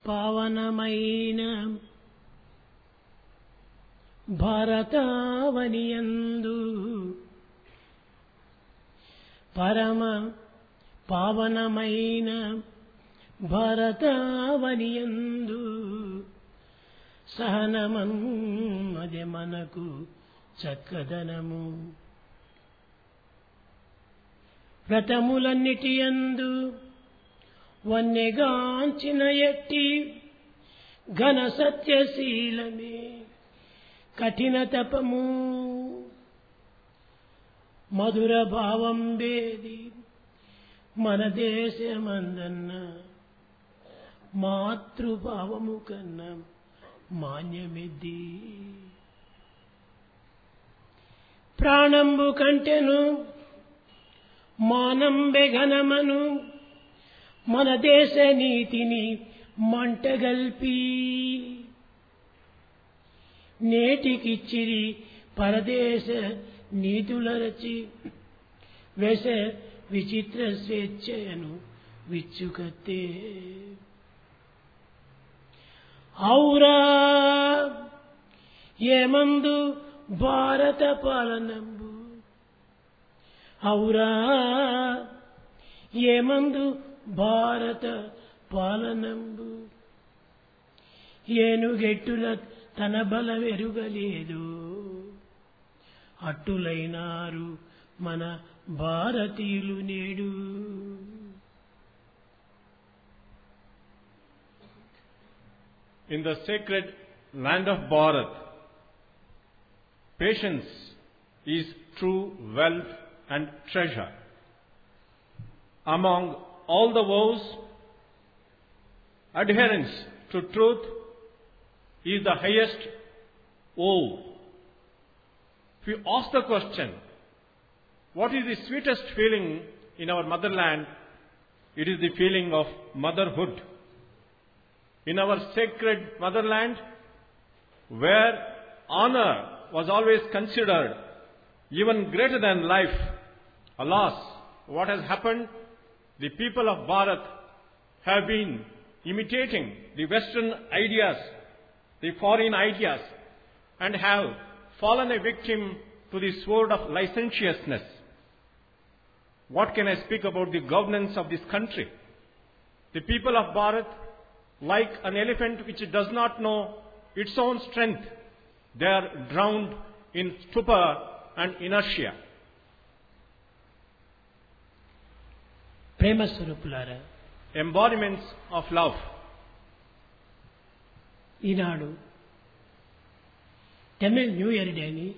పావనమైన భారతావనియందు పరమ పావనమైన భారతావనియందు సహనమన్నది మనకు చక్కదనము. వ్రతములన్నిటియందు వన్నెగాంచిన ఎట్టి ఘన సత్యశీలమే కఠిన తపము. మధుర భావం వేది మన దేశమందన్న మాతృభావము కన్నా మాన్యమిది. ప్రాణంబు కంటెను మానంబె ఘనమను మన దేశ నీతిని మంటగల్పి నేటికిచ్చిరి పరదేశ నీతులరచి వెస విచిత్ర స్వేచ్ఛను విచ్చుకత్తే. ఔరా ఏమందు భారత పాలనంబు, ఔరా ఏమందు భారత పాలనంబు. ఏనుగెట్టుల తన బలమెరుగలేదు అట్టులైనారు మన భారతీయులు నేడు. In the sacred land of Bharat, patience is true wealth and treasure. Among all the vows, adherence to truth is the highest vow. If you ask the question, what is the sweetest feeling in our motherland? It is the feeling of motherhood. In our sacred motherland, where honor was always considered even greater than life, alas, what has happened? The people of Bharat have been imitating the Western ideas, the foreign ideas, and have fallen a victim to the sword of licentiousness. What can I speak about the governance of this country? The people of Bharat, like an elephant which does not know its own strength, they are drowned in stupor and inertia. ప్రేమ స్వరూపులారా, Embodiments of love. ఈనాడు Tamil new year డేని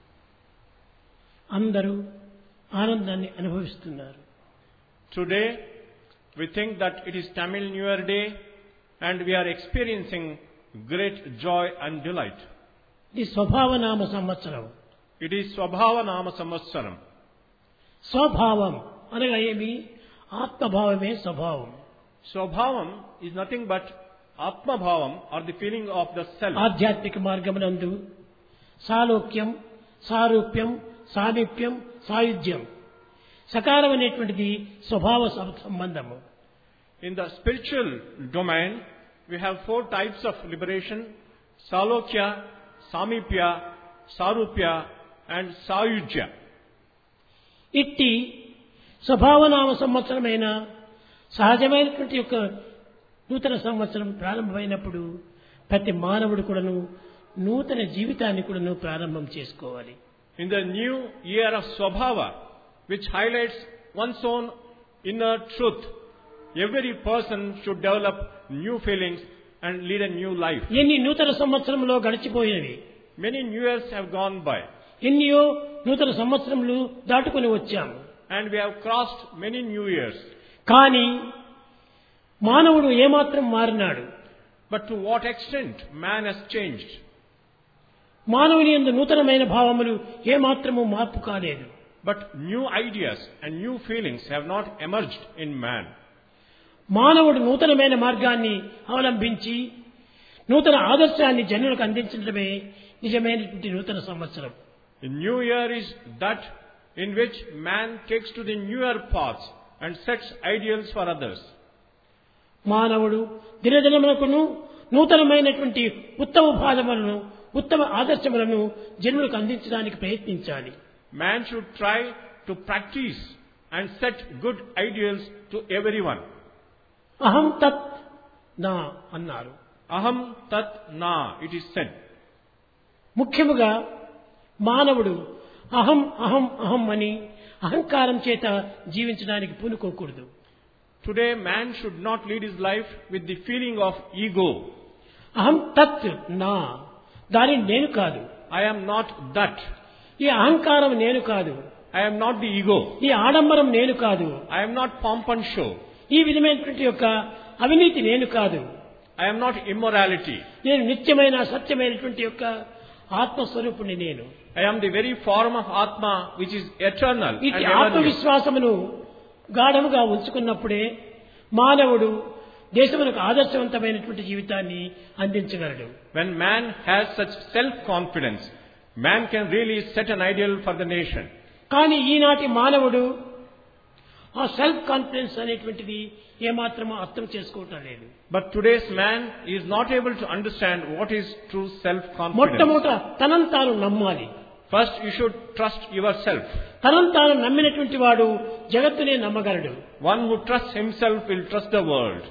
అందరూ ఆనందాన్ని అనుభవిస్తున్నారు. Today we think that it is Tamil New Year Day and we are experiencing great joy and delight. ఇది స్వభావనామ సంవత్సరం. It is Swabhavanama Samvatsaram. స్వభావం అనగా ఏమి? ఆత్మభావమే స్వభావం. Swabhavam is nothing but Atma Bhavam, or the feeling of the self. ఆధ్యాత్మిక మార్గమునందు సాలోక్యం, సారూప్యం, సామీప్యం, సాయుధ్యం సకారం అనేటువంటిది స్వభావ సంబంధము. In the spiritual domain, we have 4 types of liberation: Salokya, Samipya, Sarupya and Sayujya. ఇట్టి స్వభావనామ సంవత్సరమైన సహజమైనటువంటి యొక్క నూతన సంవత్సరం ప్రారంభమైనప్పుడు ప్రతి మానవుడు కూడాను నూతన జీవితాన్ని కూడాను ప్రారంభం చేసుకోవాలి. In the new year of Swabhava, which highlights one's own inner truth, every person should develop new feelings and lead a new life. ఎన్ని నూతన సంవత్సరంలో గడిచిపోయినవి, Many new years have gone by ఎన్నో నూతన సంవత్సరములు దాటుకొని వచ్చాము. and we have crossed many new years. కానీ మానవుడు ఏమాత్రం మారినాడు? But to what extent man has changed? మానవుని యందు నూతనమైన భావములు ఏమాత్రము మార్పు కాలేదు. But new ideas and new feelings have not emerged in man. మానవుడు నూతనమైన మార్గాన్ని అవలంబించి నూతన ఆదర్శాన్ని జనులకు అందించడమే నిజమైనటువంటి నూతన సంవత్సరం. The new year is that in which man takes to the newer paths and sets ideals for others. మానవుడు దినదినమునకును నూతనమైనటువంటి ఉత్తమ భావములను ఉత్తమ ఆదర్శములను జనులకు అందించడానికి ప్రయత్నించాలి. Man should try to practice and set good ideals to everyone. అహం తత్ నా అన్నారు. Aham tat na, it is said. ముఖ్యముగా మానవుడు అహం అహం అహం అని అహంకారం చేత జీవించడానికి పూనుకోకూడదు. Today man should not lead his life with the feeling of ego. అహం తత్ నా, దాని నేను కాదు. I am not that. ఈ అహంకారం నేను కాదు. I am not the ego. ఈ ఆడంబరం నేను కాదు. I am not pomp and show. ఈ విధమైనటువంటి యొక్క అవినీతి నేను కాదు. I am not immorality. నేను నిత్యమైన సత్యమైనటువంటి యొక్క ఆత్మస్వరూపుని నేను. I am the very form of Atma which is eternal and ఇటు ever new. ఆత్మవిశ్వాసమును గాఢముగా ఉంచుకున్నప్పుడే మానవుడు దేశమునకు ఆదర్శవంతమైనటువంటి జీవితాన్ని అందించగలడు. When man has such self-confidence, man can really set an ideal for the nation. కానీ ఈనాటి మానవుడు ఆ సెల్ఫ్ కాన్ఫిడెన్స్ అనేటువంటిది ఏమాత్రమో అర్థం చేసుకోవటం లేదు. But today's man is not able to understand what is true self-confidence. మొట్టమొదట తనను తాను నమ్మాలి. First you should trust yourself. తనను తాను నమ్మినటువంటి వాడు జగత్తునే నమ్మగలడు. One who trusts himself will trust the world.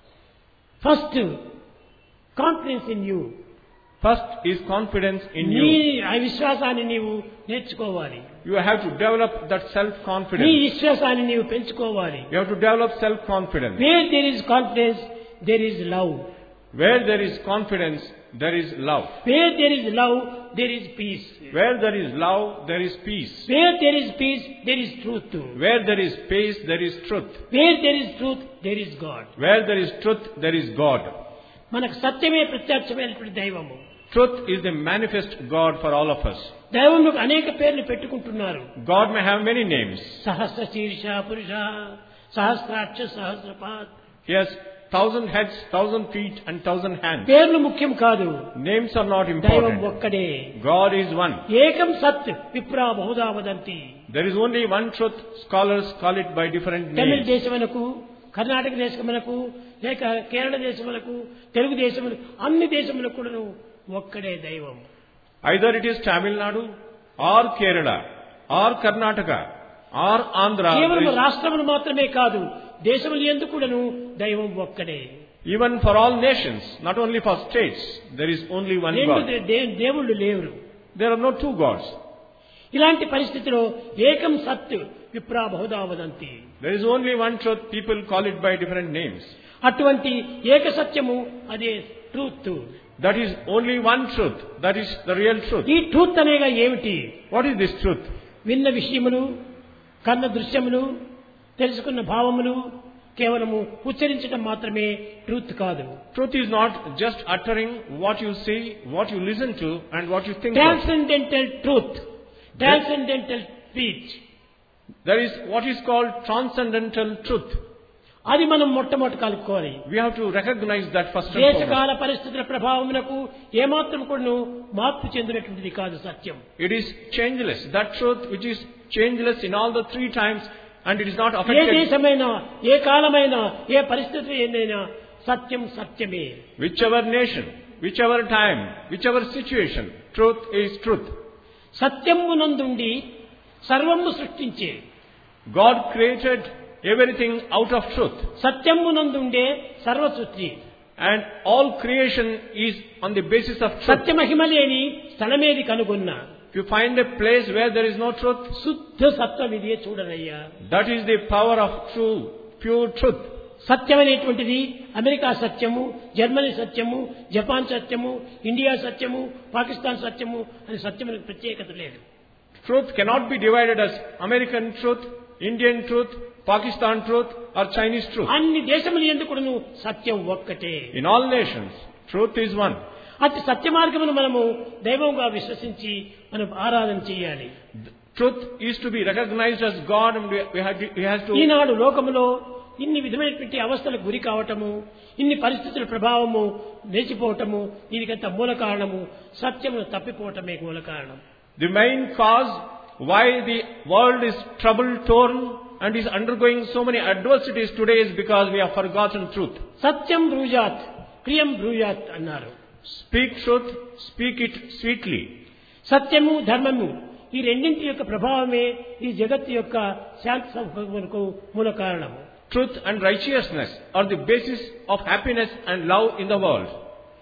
First confidence in you. First is confidence in నీ you. ఆ విశ్వాసాన్ని నీవు నేర్చుకోవాలి. You have to develop that నీ self-confidence. విశ్వాసాన్ని నీవు పెంచుకోవాలి. You have to develop self-confidence. Where there is confidence there is love. Where there is confidence, there is love. Where there is love there is peace. Where there is love, there is peace. Where there is peace there is truth. Where there is peace, there is truth. Where there is truth there is God. Where there is truth, there is God. మనకు సత్యమే ప్రత్యక్షమైనటువంటి దైవము. Truth is the manifest God for all of us. దైవములకు అనేక పేర్లు పెట్టుకుంటున్నారు. God may have many names. సహస్ర శీర్ష పురుష, సహస్రాక్ష సహస్రపాత్. He has 1,000 heads, 1,000 feet and 1,000 hands. పేర్లు ముఖ్యం కాదు. Names are not దైవం important. ఒక్కడే. God is one. ఏకం సత్ విప్రా Bahuda వదంతి. There is only one truth. Scholars call it by different Tamil names. దేశమునకు, కర్ణాటక దేశమునకు, లేక కేరళ దేశమునకు, తెలుగు దేశములకు, అన్ని దేశములకు కూడాను ఒక్కడే దైవం. Either it is Tamil Nadu or Kerala or Karnataka or Andhra. కేవలం There is- రాష్ట్రములు మాత్రమే కాదు, దేశములు ఎందుకు కూడాను దైవం ఒక్కడే. Even for all nations, not only for states, there is only one రెండు God. దేవుళ్ళు లేరు. There are no two gods. ఇలాంటి పరిస్థితిలో ఏకం సత్ విప్రా Bahuda వదంతి. There is only one truth. People call it by different names. అటువంటి ఏక సత్యము అదే truth. That is only one truth. That is the real truth. ఈ ట్రూత్ అనేగా ఏమిటి? What is this truth? విన్న విషయములు, కన్న దృశ్యములు, తెలుసుకున్న భావములు కేవలము ఉచ్చరించడం మాత్రమే ట్రూత్ కాదు. Truth is not just uttering what you see, what you listen to and what you think of. Transcendental truth, transcendental speech, There is what is called transcendental truth. అది మనం మొట్టమొదటి కలుపుకోవాలి. We have to recognize that first and foremost. దేశకాల పరిస్థితుల ప్రభావమునకు ఏమాత్రం కూడా మార్పు చెందినటువంటిది కాదు సత్యం. It is changeless. That truth which is changeless in all the three times and it is not A affected. దేశమైనా, ఏ కాలమైనా, ఏ పరిస్థితి ఏదైనా సత్యం సత్యమే. Whichever nation, whichever time, whichever situation, truth is truth. సత్యమునందుండి సర్వము సృష్టించే, God created everything out of truth. సత్యమునందుండే సర్వ సృష్టి. And all creation is on the basis of truth. సత్యమహిమ లేని స్థలమేది కనుగొన్నా. If you find a place where there is no truth, శుద్ధ సత్వం ఇదే చూడరయ్యా. that is the power of true, pure truth. సత్యమనేటువంటిది America సత్యము, Germany సత్యము, జపాన్ సత్యము, ఇండియా సత్యము, పాకిస్తాన్ సత్యము అని సత్యములకు ప్రత్యేకత లేదు. Truth cannot be divided as American truth, Indian truth, Pakistan truth or Chinese truth. అన్ని దేశములు ఎందుకును సత్యం ఒక్కటే. In all nations, truth is one. అతి సత్య మార్గమును మనము దైవంగా విశ్వసించి మనం ఆరాధన చేయాలి. Truth is to be recognized as God and we have to... ఈనాడు లోకములో ఇన్ని విధమైనటువంటి అవస్థలకు గురి కావటము, ఇన్ని పరిస్థితుల ప్రభావము లేచిపోవటము, దీనికంత మూల కారణము సత్యమును తప్పిపోవటమే మూల కారణం. The main cause why the world is trouble torn and is undergoing so many adversities today is because we have forgotten truth. సత్యం బ్రూయాత్ ప్రియం బ్రూయాత్ అన్నారు. Speak truth, speak it sweetly. సత్యము ధర్మము ఈ రెండింటి యొక్క ప్రభావమే ఈ జగత్తు యొక్క శాంతి సౌభాగ్యములకు మూల కారణము. Truth and righteousness are the basis of happiness and love in the world.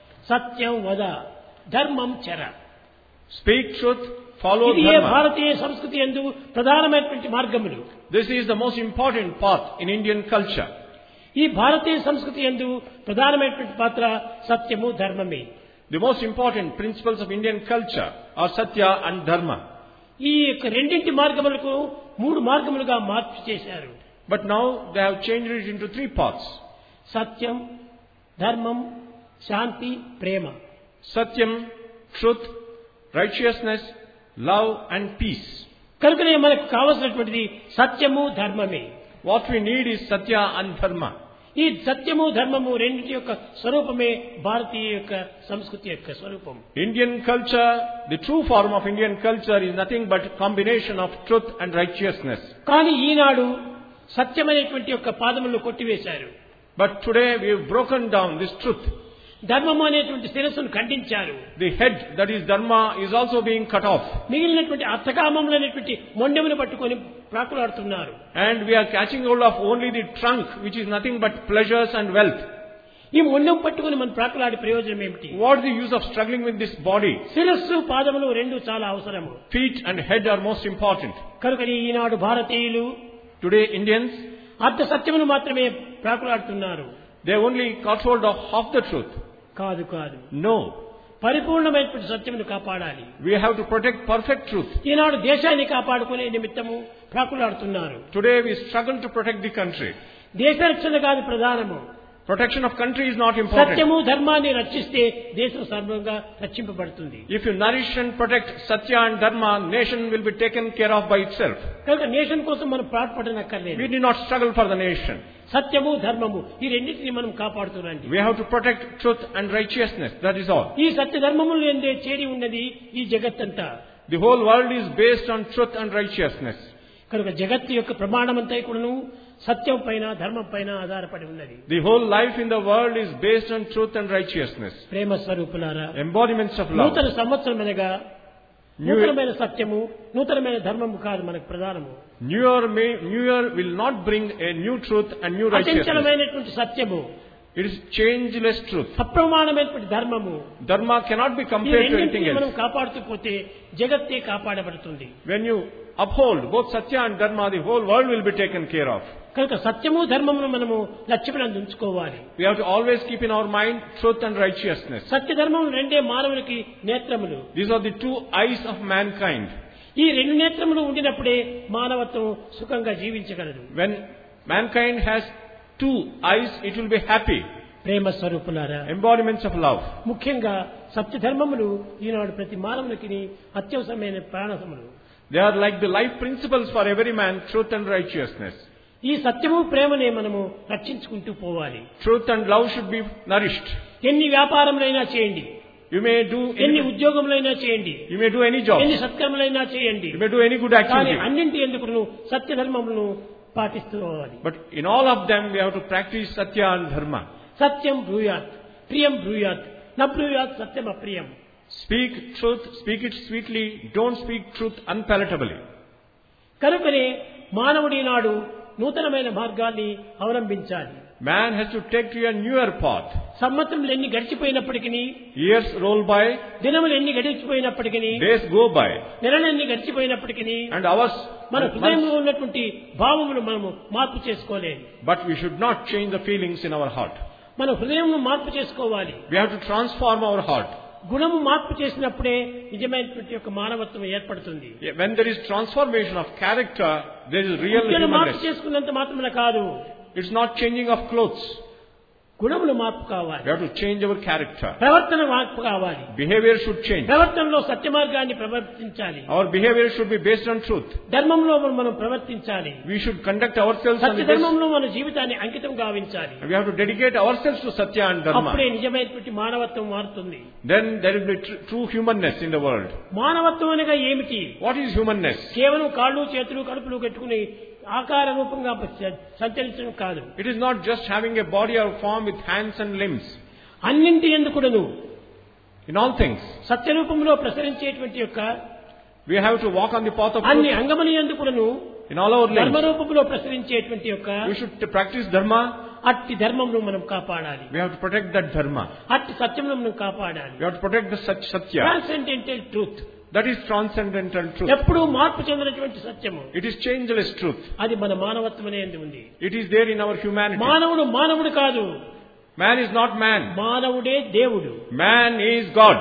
సత్యం వద ధర్మం చర. Speak truth, follow ఇది dharma. భారతీయ సంస్కృతి యందు ప్రధానమైనటువంటి మార్గములు. This is the most important path in Indian culture. ఈ భారతీయ సంస్కృతి యందు ప్రధానమైనటువంటి పాత్ర సత్యము ధర్మమే. The most important principles of Indian culture are Satya and Dharma. ఈ యొక్క రెండింటి మార్గములకు 3 మార్గములుగా మార్పు చేశారు. But now they have changed it into 3 paths. సత్యం, ధర్మం, శాంతి, ప్రేమ. Satyam, truth, righteousness, love and peace. కనుకనే మనకు కావలసినటువంటిది సత్యము ధర్మమే. What we need is Satya and Dharma. ఈ సత్యము ధర్మము రెండింటి యొక్క స్వరూపమే భారతీయ యొక్క సంస్కృతి యొక్క స్వరూపం. Indian culture, the true form of Indian culture is nothing but combination of truth and righteousness. కానీ ఈనాడు సత్యమైనటువంటి యొక్క పాదములను కొట్టివేశారు. But today we have broken down this truth. ధర్మము అనేటువంటి శిరస్సును ఖండించారు. The head, that is Dharma, is also being cut off. మిగిలినటువంటి అర్థకామములైనటువంటి మొండెమును పట్టుకొని ప్రాకులాడుతున్నారు. And we are catching hold of only the trunk, which is nothing but pleasures and wealth. ఈ మొండెం పట్టుకొని మనం ప్రాకులాడే ప్రయోజనం ఏమిటి? What is the use of struggling with this body? శిరస్సు పాదములు రెండు చాలా అవసరము. Feet and head are most important. కనుక ఈనాడు భారతీయులు Today Indians, అర్ధ సత్యమును మాత్రమే ప్రాకులాడుతున్నారు. they only caught hold of half the truth. కాదు కాదు, No. పరిపూర్ణమైనటువంటి సత్యమును కాపాడాలి. We have to protect perfect truth. ఈనాడు దేశాన్ని కాపాడుకునే నిమిత్తము ప్రాకులాడుతున్నారు. Today we struggle to protect the country. దేశ రక్షణ కాదు ప్రధానము. Protection of country is not important. సత్యము ధర్మాన్ని రక్షిస్తే దేశం సర్వంగా రక్షింపబడుతుంది. If you nourish and protect Satya and Dharma, nation will be taken care of by itself. కనుక నేషన్ కోసం మనం పాటుపడనక్కర్లేదు. We need not struggle for the nation. సత్యము ధర్మము ఈ రెండింటిని మనం కాపాడుతున్నాండి. We have to protect truth and righteousness. That is all. ఈ సత్య ధర్మములు ఎందే చేరి ఉన్నది ఈ జగత్తంతా. The whole world is based on truth and righteousness. కనుక జగత్తు యొక్క ప్రమాణమంతా కూడాను సత్యం పైన ధర్మం పైన ఆధారపడి ఉన్నది. The whole life in the world is based on truth and righteousness. ప్రేమ స్వరూపులారా, Embodiments of love. నూతన సంవత్సరం అనగా నూతనమైన సత్యము నూతనమైన ధర్మము కాదు మనకు ప్రధానము. New Year will not bring a new truth and new righteousness. అచంచలమైనటువంటి సత్యము, It is changeless truth. అప్రమాణమైనటువంటి ధర్మము. Dharma cannot be ఈ compared to anything రెండింటిని మనం else. కాపాడుతూ పోతే జగత్తే కాపాడబడుతుంది. When you uphold both Satya and Dharma, the whole world will be taken care of. కనుక సత్యము ధర్మమును మనము లక్ష్యమునందు ఉంచుకోవాలి. We have to always keep in our mind truth and righteousness. సత్య ధర్మములు రెండే మానవునికి నేత్రములు. These are the 2 eyes of mankind. ఈ 2 నేత్రములు ఉండినప్పుడే మానవత్వం సుఖంగా జీవించగలదు. When mankind has 2 eyes, it will be happy. ప్రేమ స్వరూపులారా, Embodiments of love. ముఖ్యంగా సత్య ధర్మములు ఈనాడు ప్రతి మానవునికి అత్యవసరమైన ప్రాణసములు. They are like the life principles for every man, truth and righteousness. ఈ సత్యము ప్రేమనే మనము రక్షించుకుంటూ పోవాలి. Truth and love should be nourished. ఎన్ని వ్యాపారములైనా చేయండి, You may do ఎన్ని ఉద్యోగములైనా చేయండి, you may do any job. ఎన్ని సత్కర్మలైనా చేయండి, You may do any good కానీ activity. అన్నింటి ఎందుకు సత్య ధర్మములను పాటిస్తూ పోవాలి. But in all of them, we have to practice Satya and Dharma. సత్యం బ్రూయాత్ ప్రియం బ్రూయాత్ న బ్రూయాత్ సత్యం అప్రియం. Speak truth, speak it sweetly. Don't speak truth unpalatably. కనుకనే మానవుడి నాడు నూతనమైన మార్గాన్ని అవలంబించాలి. Man has to take to a newer path. సంవత్సరములు ఎన్ని గడిచిపోయినప్పటికీ, Years roll by, దినములు ఎన్ని గడిచిపోయినప్పటికీ, days go by, నెలలు ఎన్ని గడిచిపోయినప్పటికీ and hours, మన months. హృదయంలో ఉన్నటువంటి భావములు మనము మార్పు చేసుకోలేము. But we should not change the feelings in our heart. మన హృదయంను మార్పు చేసుకోవాలి. We have to transform our heart. గుణము మార్పు చేసినప్పుడే నిజమైనటువంటి యొక్క మానవత్వం ఏర్పడుతుంది. When there is transformation of character, there is real మార్పు humanness. చేసుకున్నంత మాత్రమే కాదు, It's not changing of clothes. గుణములు మార్పు కావాలి, We have to change our character. ప్రవర్తన మార్పు కావాలి. Behavior should change. ప్రవర్తనలో సత్య మార్గాన్ని ప్రవర్తించాలి. Our behavior should be based on truth. ధర్మంలో మనం ప్రవర్తించాలి. We should conduct ourselves on Satya the basis. ధర్మంలో మన జీవితాన్ని అంకితం గావించాలి. We have to dedicate ourselves to Satya and Dharma. అప్పుడే నిజమైనటువంటి మానవత్వం మారుతుంది. Then there will be true humanness in the world. మానవత్వం అనగా ఏమిటి? What is humanness? కేవలం కాళ్ళు చేతులు కడుపులు కట్టుకుని ఆకార రూపంగా సంచరించడం కాదు. It is not just having a body or form with hands and limbs. అన్నింటి ఎందుకును In all things, సత్య రూపంలో ప్రసరించేటువంటి యొక్క we have to walk on the path of అన్ని truth. అంగములు ఎందుకును In all our ధర్మ limbs, రూపంలో ప్రసరించేటువంటి యొక్క we should practice dharma. అట్టి ధర్మమును మనం కాపాడాలి. We have to protect that dharma. అట్టి సత్యమును మనం కాపాడాలి. We have to protect the satya. Transcendental truth, That is transcendental truth. ఎప్పుడూ మార్పు చెందినటువంటి సత్యము, It is changeless truth. అది మన మానవత్వమే ఉంది. It is there in our humanity. మానవుడు మానవుడు కాదు, Man is not man. మానవుడే దేవుడు. Man is God.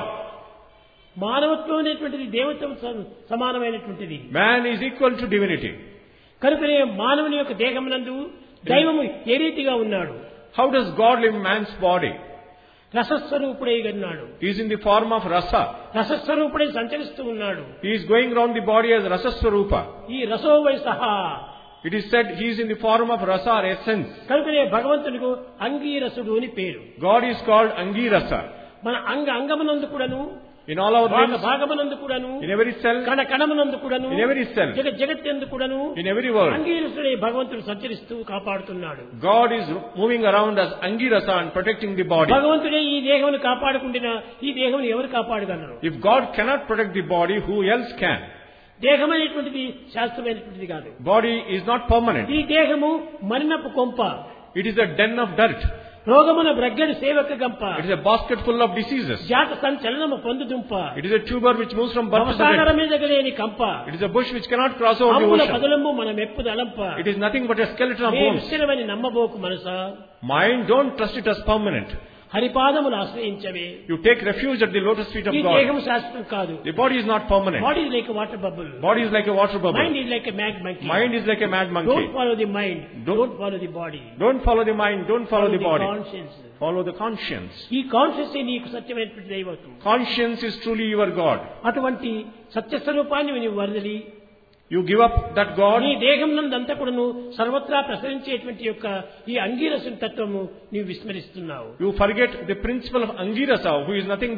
మానవత్వం అనేటువంటిది దేవత్వం సమానమైనటువంటిది. Man is equal to divinity. కనుకనే మానవుని యొక్క దేహమునందు దైవము ఏ రీతిగా ఉన్నాడు? How does God live in man's body? రసస్వరూపుడై ఉన్నాడు. He is in the form of rasa. రసస్వరూపుడై సంచరిస్తూ ఉన్నాడు. He is going around the body as rasaswarupa. ఈ రసో వయసహ, It is said he is in the form of rasa or essence. కనుకనే భగవంతునికి అంగీరసుడు అని పేరు. God is called Angirasa. మన అంగమునందు కూడాను, In all our limbs, భాగమునందు కూడాను, in every cell, కణ కణమునందు కూడాను, in every cell, జగత్తెందు కూడాను in every world, అంగీరసుడై భగవంతుడు సంచరిస్తూ కాపాడుతున్నాడు. God is moving around as Angirasa and protecting the body. భగవంతుడే ఈ దేహమును కాపాడుకుంటున్నా ఈ దేహమును ఎవరు కాపాడగలరు? If God cannot protect the body, who else can? దేహమైనటువంటిది శాశ్వతమైనటువంటిది కాదు. Body is not permanent. ఈ దేహము మలినపు కొంప, It is a den of dirt. రోగమున బ్రగ్గడి సేవక గంప, It is a basket full of diseases. జాత సంచలనము పొందుదుంప, It is a tuber which moves from birth to భవసాగర death. మీద గలేని కంప, It is a bush which cannot cross over the అమ్ముల ocean. పదలంబు మన మెప్పుద అలంప. It is nothing but a skeleton of నేను bones. స్థిరమని నమ్మబోకు Manasa, Mind, don't trust it as permanent. హరిపాదములు ఆశ్రయించవే. You take refuge at the lotus feet of ఈ God. దేహం శాశ్వతం కాదు. The body is not permanent. Body is like water bubble, Body is like a water bubble. Mind is like a mad monkey. Mind is like a mad don't monkey. Follow the mind, Don't- don't follow the body, Don't follow the mind, don't follow the body. Conscience. Follow the conscience. ఈ conscious నీకు సత్యమైనటువంటి దైవత్వం. Conscience is truly your God. అటువంటి సత్యస్వరూపాన్ని నీవు వదిలి You give up that God. నీ దేహం నందంతా కూడాను సర్వత్రా ప్రసరించేటువంటి యొక్క ఈ అంగీరసుని తత్వము నీవు విస్మరిస్తున్నావు. You forget the principle of Angirasa, who is nothing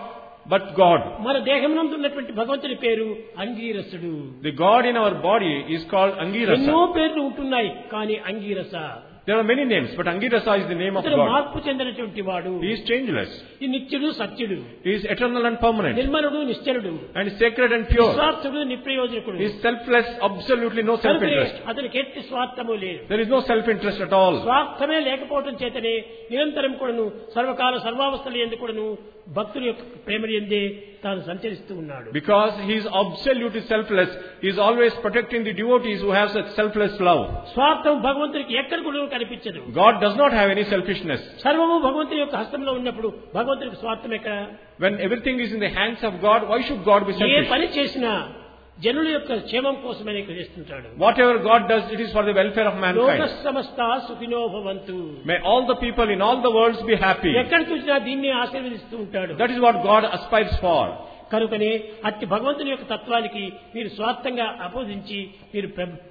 but God. మన దేహం నందు ఉన్నటువంటి భగవంతుని పేరు అంగీరసుడు. The God in our body is called ఎన్నో Angirasa. పేర్లు ఉంటున్నాయి, కానీ Angirasa There are many names, but Angirasa is the name of ఇతడు God. మార్పు చెందినటువంటి వాడు. He is changeless. ఈ నిత్యుడు సత్యుడు, He is eternal and permanent. నిర్మలుడు నిశ్చలుడు, And sacred and pure. స్వార్థుడు నిప్రయోజకుడు. He is selfless, absolutely no self-interest. అతనికి ఎట్టి స్వార్థము లేదు. There is no self-interest at all. స్వార్థమే లేకపోవడం చేతనే నిరంతరం కూడాను సర్వకాల సర్వావస్థలు ఎందు కూడాను భక్తుల యొక్క ప్రేమని ఎందే తాను సంచరిస్తూ ఉన్నాడు. Because he is absolutely selfless, he is always protecting the devotees who have such selfless love. స్వార్థం భగవంతునికి ఎక్కడ కూడా కనిపించదు. God does not have any selfishness. సర్వము భగవంతుని యొక్క హస్తంలో ఉన్నప్పుడు భగవంతునికి స్వార్థం ఎక్కడ? When everything is in the hands of God, why should God be A selfish? పని చేసినా జనుల యొక్క క్షేమం కోసమని చేస్తుంటాడు. Whatever God does, it is for the welfare of లోక mankind. సమస్త సుఖినో భవంతు. May all the people in all the worlds be happy. ఎక్కడ చూసినా దీన్ని ఆశీర్వదిస్తూ ఉంటాడు. That is what God aspires for. కనుకనే అట్టి భగవంతుని యొక్క తత్వానికి మీరు స్వార్థంగా అపోజించి మీరు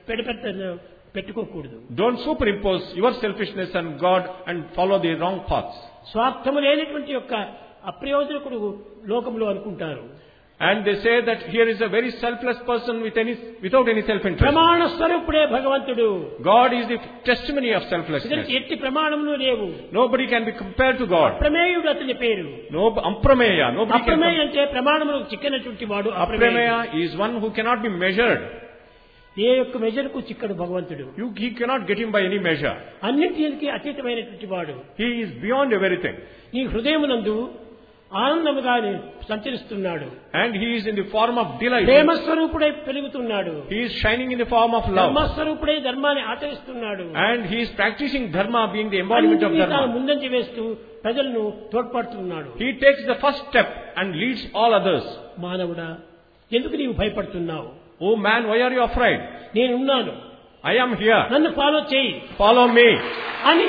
పెట్టుకోకూడదు. Don't superimpose your selfishness on God and follow the wrong paths. స్వార్థము లేనటువంటి యొక్క అప్రయోజనకుడు లోకంలో అనుకుంటారు. And they say that here is a very selfless person without any self-interest. ప్రమాణ స్వరూపుడే భగవంతుడు. God is the testimony of selflessness. ఇతనికి ఎట్టి ప్రమాణములు లేవు. Nobody can be compared to God. అప్రమేయుడు అతని పేరు. No, Amprameya. Nobody can అప్రమేయ అంటే ప్రమాణములకు చిక్కనటువంటి వాడు. Aprameya is one who cannot be measured. ఏ యొక్క మెజర్కు చిక్కడు భగవంతుడు. He cannot get him by any measure. అన్నింటికి అతీతమైనటువంటి వాడు. He is beyond everything. నీ హృదయమునందు ఆనందముగా సంచరిస్తున్నాడు. And he is in the form of delight. ప్రేమస్వరూపుడై పెరుగుతున్నాడు. He is shining in the form of love. ధర్మస్వరూపుడై ధర్మాన్ని ఆచరిస్తున్నాడు. And he is practicing dharma, being the embodiment of తాను dharma. ముందంజ వేస్తూ ప్రజలను తోడ్పడుతున్నాడు. He takes the first step and leads all others. మానవుడా, ఎందుకు నీవు భయపడుతున్నావు? Oh man, why are you afraid? నేనున్నాను, I am here. నన్ను ఫాలో చేయి Follow me. అని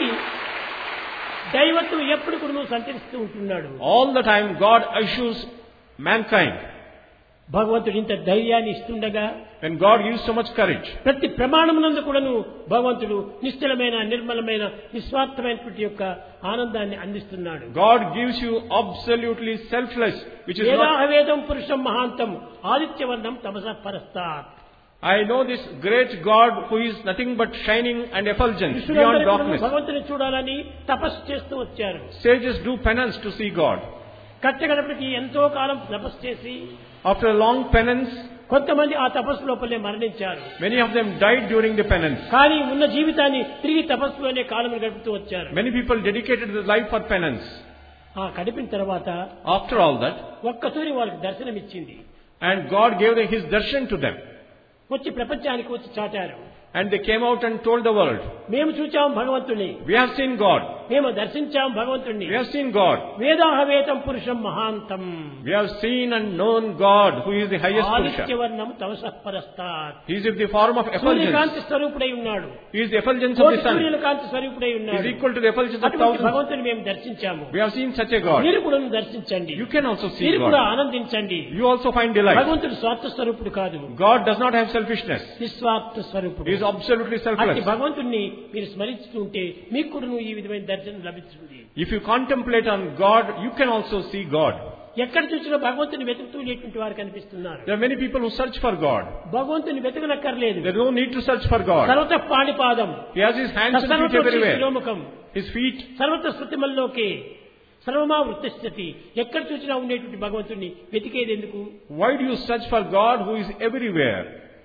దైవత్వం ఎప్పుడు కూడా నువ్వు సంచరిస్తూ ఉంటున్నాడు. All the time God assures mankind. భగవంతుడు ఇంత ధైర్యాన్ని ఇస్తుండగా, When God gives so much courage, ప్రతి ప్రమాణమునందు కూడాను భగవంతుడు నిశ్చలమైన నిర్మలమైన నిస్వార్థమైనటువంటి యొక్క ఆనందాన్ని అందిస్తున్నాడు. God gives you absolutely selfless, which is not. వేదాహవేదం పురుషం మహాంతం ఆదిత్యవర్ణం తమస పరస్తాత్. I know this great God who is nothing but shining and effulgence beyond darkness. భగవంతుని చూడాలని తపస్సు చేస్తూ వచ్చారు. Sages do penance to see God. కట్టగడపటికి ఎంతో కాలం తపస్సు చేసి After a long penance, కొంతమంది ఆ తపస్సు లోపలే మరణించారు. many of them died during the penance. కానీ ఉన్న జీవితాన్ని తిరిగి తపస్సులోనే కాలం గడుపుతూ వచ్చారు. Many people dedicated their life for penance. ఆ గడిపిన తర్వాత After all that, ఒక్కసారి వాళ్ళకి దర్శనం ఇచ్చింది. and God gave his darshan to them. వచ్చి ప్రపంచానికి వచ్చి చాటారు. And they came out and told the world, మేము చూచాం భగవంతుని, we have seen God. మేము దర్శించాం భగవంతుని. We have seen God. వేదాహవేతం పురుషం మహాంతం. We have seen and known God who is the highest Purusha. ఆదిత్యవర్ణం తమసః పరస్తాత్. He is in the form of effulgence. సూర్యకాంతి స్వరూపుడై ఉన్నాడు. He is the effulgence of the sun. సూర్యకాంతి స్వరూపుడై He ఉన్నాడు. is equal to the effulgence of అటువంటి thousands. భగవంతుని మేము దర్శించాము. We have seen such a God. మీరు కూడా దర్శించండి. You can also see మీరు కూడా God. ఆనందించండి. You also find delight. భగవంతుడు స్వార్థ స్వరూపుడు కాదు. God does not have selfishness. నిస్వార్థ స్వరూపుడు. He is absolutely అట్టి selfless. భగవంతుణ్ణి మీరు స్మరిస్తుంటే మీకు కూడా ఈ విధమైన దర్శనం లభిస్తుంది. If you contemplate on God, you can also see God. ఎక్కడ చూసినా భగవంతుని వెతుకుతూ లేటువంటి వారు కనిపిస్తున్నారు. There are many people who search for God. భగవంతుని వెతకనక్కర్లేదు. There is no need to search for God. సర్వత పాణిపాదం. He has his hands and feet everywhere. శిరోముఖం. His feet. సర్వత శృతిమల్లోకే సర్వమా వృత్తస్థితి. ఎక్కడ చూసినా ఉండేటువంటి భగవంతుని వెతికేది ఎందుకు? Why do you search for God who is everywhere?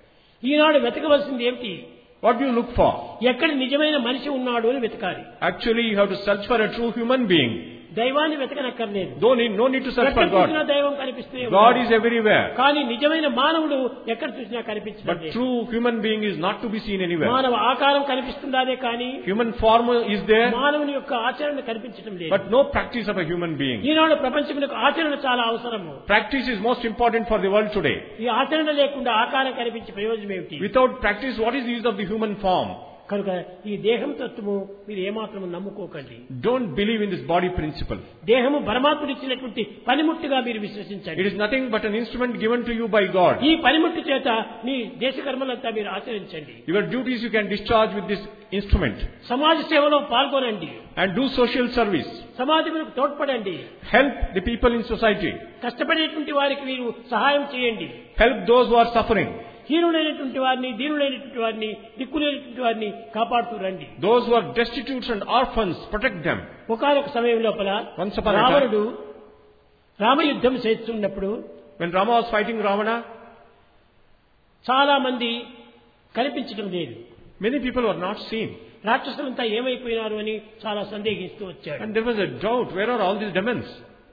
ఈనాడు వెతకవలసింది ఏమిటి? What do you look for? ఎక్కడ నిజమైన మనిషి ఉన్నాడు అని వెతకాలి. Actually, you have to search for a true human being. దైవాన్ని వెతకనక్కర్లేదు. No need to search for ఎక్కడ God. చూసినా దైవం కనిపిస్తూనే God ఉన్నాడు. is everywhere. కానీ నిజమైన మానవుడు ఎక్కడ చూసినా కనిపించడం But లేదు. true human being is not to be seen anywhere. మానవ ఆకారం కనిపిస్తుందాదే కానీ Human form is there, మానవుని యొక్క ఆచరణ కనిపించడం లేదు. but no practice of a human being. ఈనాడు ప్రపంచమునకు ఆచరణ చాలా అవసరము. Practice is most important for the world today. ఈ ఆచరణ లేకుండా ఆకారం కనిపించే ప్రయోజనం ఏమిటి? Without practice, what is the use of the human form? కనుక ఈ దేహం తత్వము మీరు ఏమాత్రము నమ్ముకోకండి. Don't believe in this body principle. దేహము పరమాత్ముడు ఇచ్చినటువంటి పనిముట్టుగా మీరు విశ్వసించండి. It is nothing but an instrument given to you by God. ఈ పనిముట్టు చేత మీ దేశ కర్మలంతా మీరు ఆచరించండి. Your duties you can discharge with this instrument. సమాజ సేవలో పాల్గొనండి. And do social service. సమాజములకు తోడ్పడండి. Help the people in society. కష్టపడేటువంటి వారికి మీరు సహాయం చేయండి. Help those who are suffering. హీనులైనటువంటి వారిని, దీనులైనటువంటి వారిని, దిక్కులేనటువంటి వారిని కాపాడుతూ రండి. Those who are destitute and orphans, protect them. ఒకానొక సమయం లోపల Once upon a time, రావణుడు రామయుద్ధం చేస్తున్నప్పుడు when Rama was fighting Ravana, చాలా మంది కనిపించడం లేదు. many people were not seen. రాక్షసులంతా ఏమైపోయినారు అని చాలా సందేహిస్తూ వచ్చాడు. And there was a doubt, where are all these demons?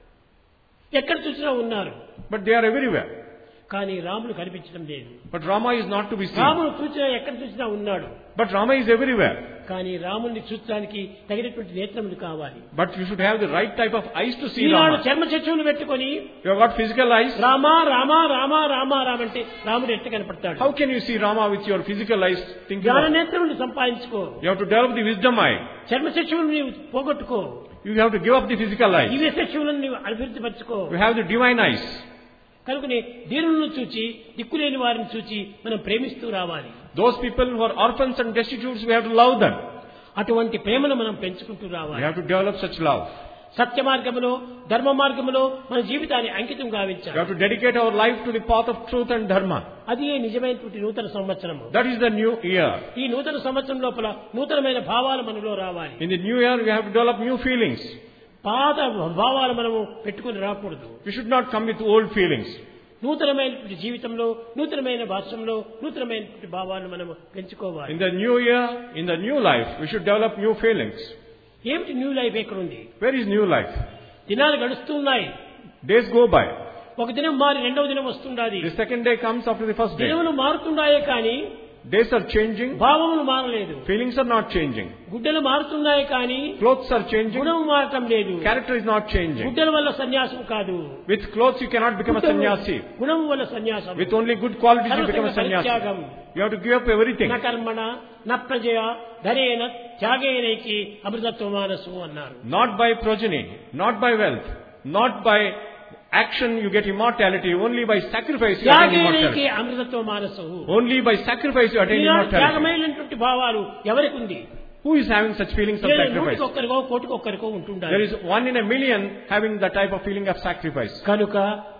ఎక్కడ చూసినా ఉన్నారు. But they are everywhere. కానీ రాముడు కనిపించడం లేదు. But Rama is not to be seen. రాముడు చూసినా ఎక్కడ చూసినా ఉన్నాడు. But Rama is everywhere. కానీ రాముడిని చూడడానికి తగినటువంటి నేత్రములు కావాలి. But you should have the right type of eyes to see Eenadu Rama. చర్మ చక్షువులు పెట్టుకొని You have got physical eyes. Rama Rama Rama Rama Rama అంటే రాముడు ఎట్ట కనపడతాడు? How can you see Rama with your physical eyes thinking జ్ఞాన of? నేత్రములు సంపాదించుకో. You have to develop the wisdom eye. చర్మ చక్షువులు నీవు పోగొట్టుకో. You have to give up the physical eyes. దివ్య చక్షువులను నీవు అభివృద్ధిపరచుకో. You have the divine eyes. కనుకనే దీనులను చూచి దిక్కులేని వారిని చూచి మనం ప్రేమిస్తూ రావాలి. Those people who are orphans and destitutes, we have to love them. అటువంటి ప్రేమను మనం పెంచుకుంటూ We రావాలి. have to develop such love. సత్య మార్గములో ధర్మ మార్గములో మన జీవితాన్ని అంకితం We గావించాలి. have to dedicate our life to the path of truth and dharma. అది నిజమైనటువంటి నూతన సంవత్సరము. That is the new year. ఈ నూతన సంవత్సరం లోపల నూతనమైన భావాలు మనలో రావాలి. In the new year, we have to develop new feelings. పాత భావాలు మనము పెట్టుకుని రాకూడదు. We should not come with old feelings. నూతనమైనటువంటి జీవితంలో, నూతనమైన భాషంలో, నూతనమైనటువంటి భావాలను మనం పెంచుకోవాలి. In the new year, in the new life, we should develop new feelings. ఏమిటి న్యూ లైఫ్ ఎక్కడుంది? Where is new life? దినాలు గడుస్తున్నాయి. Days go by. ఒక దినం మారి రెండవ దినం వస్తుండాలి. The second day comes after the first day. దినములు మారుతున్నాయే కానీ Days are changing. భావములు మారలేదు. Feelings are not changing. గుడ్డలు మారుతున్నాయి కానీ Clothes are changing. గుణము మారటం లేదు. Character is not changing. గుడ్డల వల్ల సన్యాసం కాదు. With clothes, you cannot become a sannyasi. గుణము వల్ల సన్యాసం. With only good qualities, you become a sannyasi. త్యాగం. You have to give up everything. న కర్మణ న ప్రజయ ధరేన త్యాగేనైకి అమృతత్వ మానసు అన్నారు. Not by progeny, not by wealth, not by action you get immortality. Only by sacrifice you attain త్యాగేనైకి immortality. అమృతత్వ మానసు. Only by sacrifice you attain immortality. త్యాగమైనటువంటి భావాలు ఎవరికి ఉంది? Who is having such feelings of sacrifice? నూటికొక్కరికో కోటికొక్కరికో ఉంటుండాలి. There is 1 in a million having the type of feeling of sacrifice. కనుక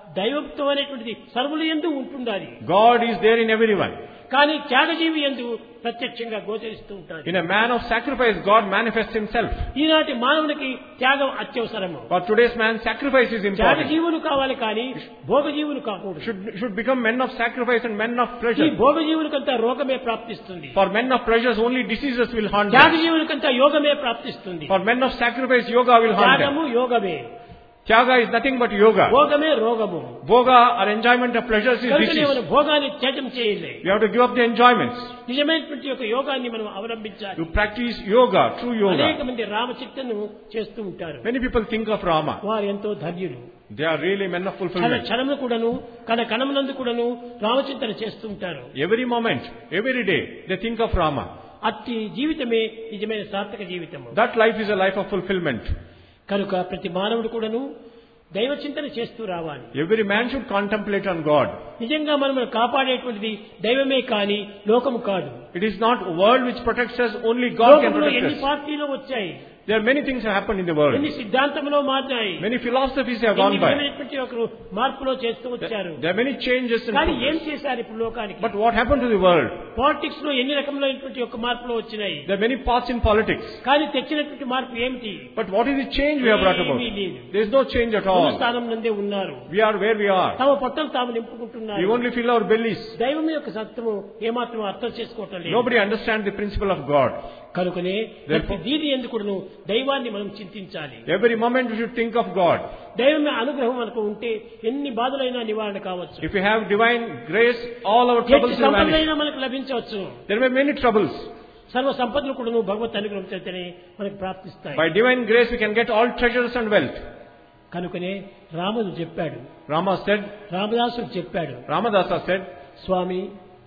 దైవత్వం అనేటువంటిది సర్వుల యందు ఉంటుండాలి. God is there in everyone. కానీ త్యాగజీవి యందు ప్రత్యక్షంగా గోచరిస్తూ ఉంటాడు. In a man of sacrifice, God manifests himself. ఈనాటి మానవునికి త్యాగం అత్యవసరము. For today's man, sacrifice is important. త్యాగజీవులు కావాలి కానీ భోగజీవులు కాకూడదు. Should become men of sacrifice and men of ఈ pleasure. భోగజీవులకంతా రోగమే ప్రాప్తిస్తుంది. For men of pleasures, only diseases will haunt them. త్యాగజీవులకంతా యోగమే ప్రాప్తిస్తుంది. For men of sacrifice, yoga will haunt them. త్యాగము యోగమే. Tyaga is nothing but yoga. భోగమే రోగము. Bhoga or enjoyment of pleasures is కనుక disease. మనం భోగాన్ని త్యాగం చేయలే. You have to give up the enjoyments. నిజమైనటువంటి యొక్క యోగాన్ని మనం అవలంబించాలి. You practice yoga, true అనేక yoga. మంది రామచిత్తను చేస్తూ ఉంటారు. Many people think of Rama. వారు ఎంతో ధన్యులు. They are really men of క్షణ fulfillment. క్షణము కూడాను కణమునందు కూడాను రామచింతన చేస్తూ ఉంటారు. Every moment, every day, they think of Rama. అట్టి జీవితమే నిజమైన సార్థక జీవితము. That life is a life of fulfillment. కనుక ప్రతి మానవుడు కూడాను దైవ చింతన చేస్తూ రావాలి. Every man should contemplate on God. నిజంగా మనల్ని కాపాడేటువంటిది దైవమే కానీ లోకము కాదు. It is not world which protects us, only God can లోకంలో protect ఎన్ని us. పార్టీలు వచ్చాయి, There are many things that happen in the world. ఎన్ని సిద్ధాంతములో మారినాయి, Many philosophies have ఎన్ని gone by. విధమైనటువంటి ఒక మార్పులో చేస్తూ వచ్చారు. There are many changes in కానీ ఏం progress. చేశారు ఇప్పుడు లోకానికి? But what happened to the world? Politics లో ఎన్ని రకములైనటువంటి ఒక మార్పులు వచ్చినాయి. There are many paths in politics. కానీ తెచ్చినటువంటి మార్పు ఏమిటి? But what is the change we have brought about? ఏమీ లేదు. There is no change at ఉన్న all. స్థానం నందే ఉన్నారు. We are where we are. తమ పొట్టలు తాము నింపుకుంటున్నారు. We only fill our bellies. దైవం యొక్క సత్యము ఏమాత్రం అర్థం చేసుకోవటం లేదు. Nobody understands the principle of God. కనుకనే Therefore- దీని ఎందుకును దైవాన్ని మనం చింతించాలి. Every moment we should think of God. దైవమే అనుగ్రహం మనకు ఉంటే ఎన్ని బాధలైనా నివారణ కావచ్చు. If we have divine grace, all our troubles ఎట్టి will vanish. సంపదలైనా మనకు లభించవచ్చు. There may be many troubles. సర్వ సంపదలు కూడాను భగవత్ అనుగ్రహం చేతనే మనకు ప్రాప్తిస్తాయి. By divine grace we can get all treasures and wealth. కనుకనే రాముడు చెప్పాడు, Rama said, రామదాసుడు చెప్పాడు, Ramadasa said, స్వామి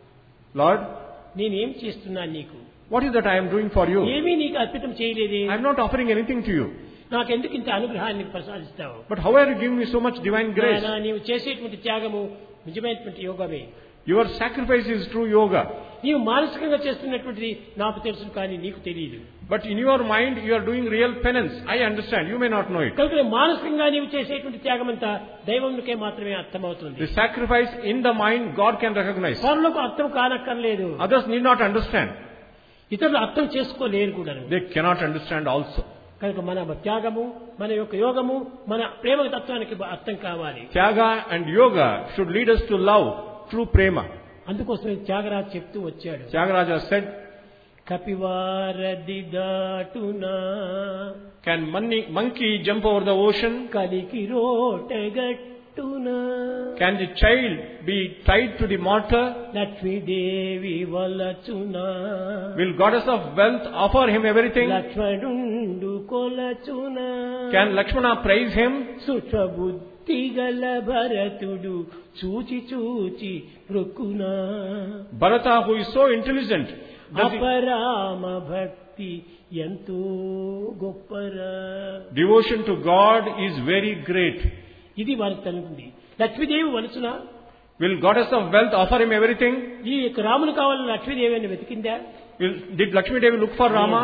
Lord, నేనేం చేస్తున్నాను నీకు? what is that I am doing for you? ఏమీ నీకు అర్పితం చేయలేదే. I am not offering anything to you. నాకెందుకు ఇంత అనుగ్రహాన్ని ప్రసాదిస్తావు? But how are you giving me so much divine grace? నాయనా, నీవు చేసేటువంటి త్యాగము నిజమైనటువంటి యోగమే. Your sacrifice is true yoga. నీవు మానసికంగా చేస్తున్నటువంటిది నాకు తెలుసు కానీ నీకు తెలియదు. But in your mind you are doing real penance. I understand. You may not know it. కనుక మానసికంగా నీవు చేసేటువంటి త్యాగం అంతా దైవంకే మాత్రమే అర్థమవుతుంది. The sacrifice in the mind God can recognize. పరులకు అర్థం కానక్కర్లేదు. Others need not understand. ఇతరులు అర్థం చేసుకోలేరు కూడా. They cannot understand also. కనుక మన త్యాగము, మన యొక్క యోగము, మన ప్రేమ తత్వానికి అర్థం కావాలి. Tyaga and yoga should lead us to love, true prema. అందుకోసమే త్యాగరాజు చెప్తూ వచ్చాడు, Tyagaraja said, కపివారది దాటునా can monkey jump over the ocean? కలికి రోటగట్టునా Can the child be tied to the mortar? Lakshmidevi వలచునా Will goddess of wealth offer him everything? లక్ష్మణుండు కొలచునా Can Lakshmana praise him? సుఖబుద్ధి గల భరతుడు చూచి చూచి ప్రొక్కునా Bharata, who is so intelligent, does he- అపరామ భక్తి ఎంతో గొప్పరా. devotion to God is very great. ఇది వారికి తనుకుంది. Lakshmidevi వలచునా, Will goddess of wealth offer him everything? ఈ యొక్క రాములు కావాలని లక్ష్మీదేవి అని వెతికిందా? Did Lakshmi Devi look for Rama?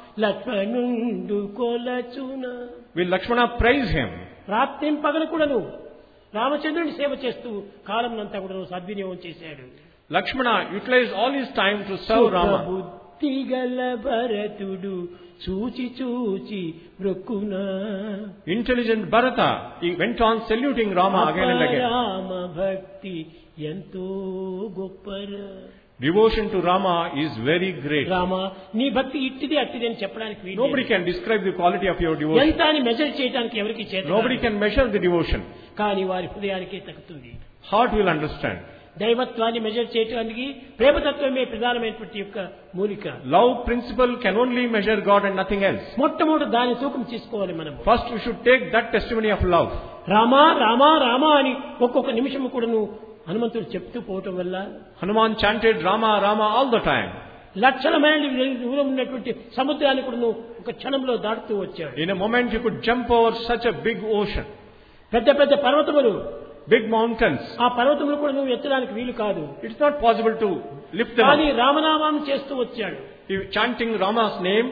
లక్ష్మణుండు కొలచునా Will Lakshmana praise him? రాత్రిం పగలు కూడాను రామచంద్రుని సేవ చేస్తూ కాలం అంతా కూడా సద్వినియోగం చేశాడు. Lakshmana utilized all his time to serve Rama. బుద్ధి గల భరతుడు చూచి చూచి బ్రొక్కునా Intelligent Bharata, he went on saluting Rama again and again. Rama భక్తి ఎంతో గొప్పరా. Devotion to Rama is very great. Rama నీ భక్తి ఇట్టిది అట్టిది అని చెప్పడానికి వీలు Nobody లేదు. can describe the quality of your devotion. ఎంత అని మెజర్ చేయడానికి ఎవరికి చేత Nobody can measure the devotion. కానీ వారి హృదయానికే తగ్గుతుంది. Heart will understand. దైవత్వాన్ని మెజర్ చేయడానికి ప్రేమతత్వమే ప్రధానమైనటువంటి యొక్క మూలిక. Love principle can only measure God and nothing else. మొట్టమొదటి దాని తూకం తీసుకోవాలి మనము. First we should take that testimony of love. Rama Rama Rama అని ఒక్కొక్క నిమిషము కూడాను హనుమంతుడు చెప్తూ పోవటం వల్ల Hanuman chanted Rama, Rama all the time. లక్షల మైళ్ళు దూరం ఉన్నటువంటి సముద్రాన్ని కూడాను ఒక క్షణంలో దాటుతూ వచ్చాడు. In a moment you could jump over such a big ocean. పెద్ద పెద్ద పర్వతములు, Big mountains. ఆ పర్వతములు కూడా నువ్వు ఎత్తడానికి వీలు కాదు. It's not possible to lift them కానీ up. రామనామాన్ని చేస్తూ వచ్చాడు. He chanting Rama's name.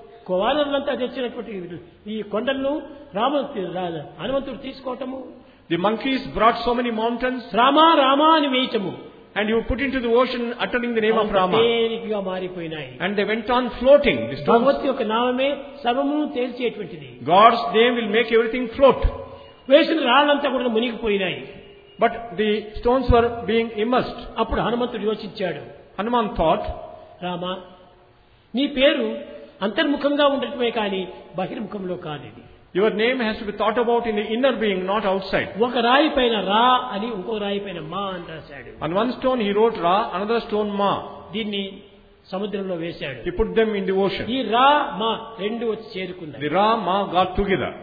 కోవాలర్లంతా తెచ్చినటువంటి ఈ కొండలను హనుమంతుడు తీసుకోవటము, The monkeys brought so many mountains, Rama Rama అని వేయటము and you put into the ocean uttering the name of Rama. తేలికగా మారిపోయినాయి. And they went on floating. The stones, భగవత్ యొక్క నామమే సర్వమును తేల్చేటువంటిది. God's name will make everything float. వేసిన రాళ్ళంతా కూడా మునిగిపోయినాయి. But the stones were being immersed. అప్పుడు హనుమంతుడు యోచించాడు, Hanuman thought, రామా నీ పేరు అంతర్ముఖంగా ఉండటమే కానీ బహిర్ముఖంలో కాదు. ఇది your name has to be thought about in the inner being, not outside. ఒక రాయి పైన రా అని ఇంకో రాయి పైన మా అని రాశాడు. On one stone he wrote Ra, another stone Ma. దీన్ని సముద్రంలో వేశాడు. He put them in the ocean. ఈ రా మా రెండు వచ్చి చేరుకున్నాయి. The Ra, Ma got together.